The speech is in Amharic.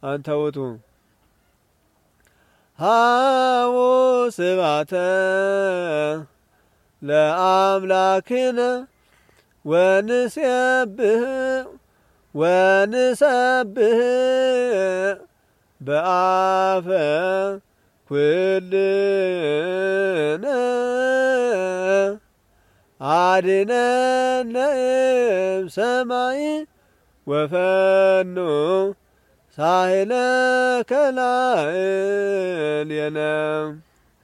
አንተ ውእቱ ሃቦ ስብሐተ ለአምላክነ ወንሰብህ በአፈ ኩልነ አድኅነነ እምሰማይ ወፈኑ ሳህለከ ላዕሌነ